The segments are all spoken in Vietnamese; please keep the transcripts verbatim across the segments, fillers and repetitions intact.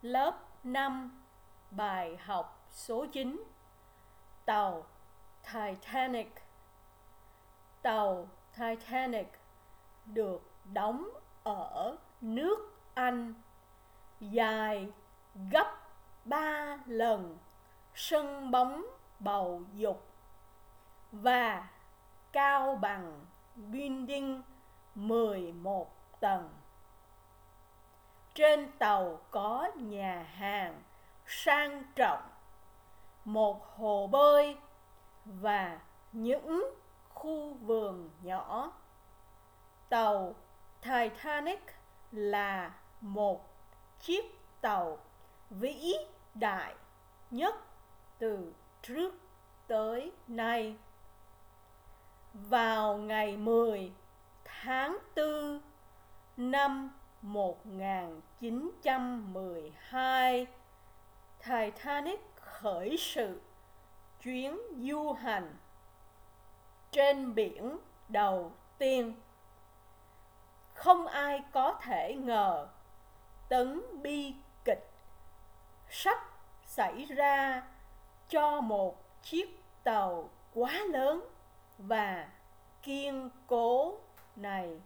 lớp năm, bài học số chín. Tàu Titanic. Tàu Titanic được đóng ở nước Anh, dài gấp ba lần sân bóng bầu dục và cao bằng building mười một tầng. Trên tàu có nhà hàng sang trọng, một hồ bơi và những khu vườn nhỏ. Tàu Titanic là một chiếc tàu vĩ đại nhất từ trước tới nay. Vào ngày mười tháng tư năm một nghìn chín trăm mười hai, Titanic khởi sự chuyến du hành trên biển đầu tiên. Không ai có thể ngờ tấn bi kịch sắp xảy ra cho một chiếc tàu quá lớn và kiên cố này.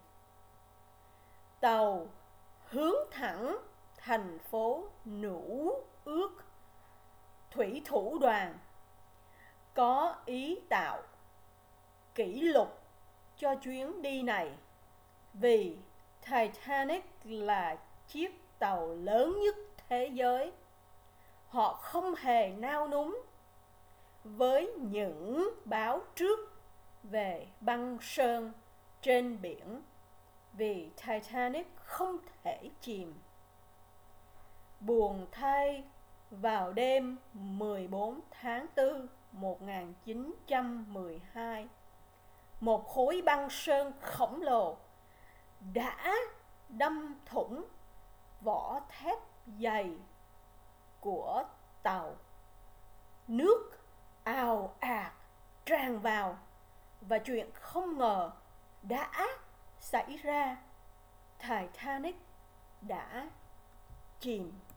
Tàu hướng thẳng thành phố Nữ Ước. Thủy thủ đoàn có ý tạo kỷ lục cho chuyến đi này, vì Titanic là chiếc tàu lớn nhất thế giới. Họ không hề nao núng với những báo trước về băng sơn trên biển, vì Titanic không thể chìm. Buồn thay, vào đêm mười bốn tháng tư một nghìn chín trăm mười hai, một khối băng sơn khổng lồ đã đâm thủng vỏ thép dày của tàu. Nước ào ạt tràn vào và chuyện không ngờ đã xảy ra. Titanic đã chìm.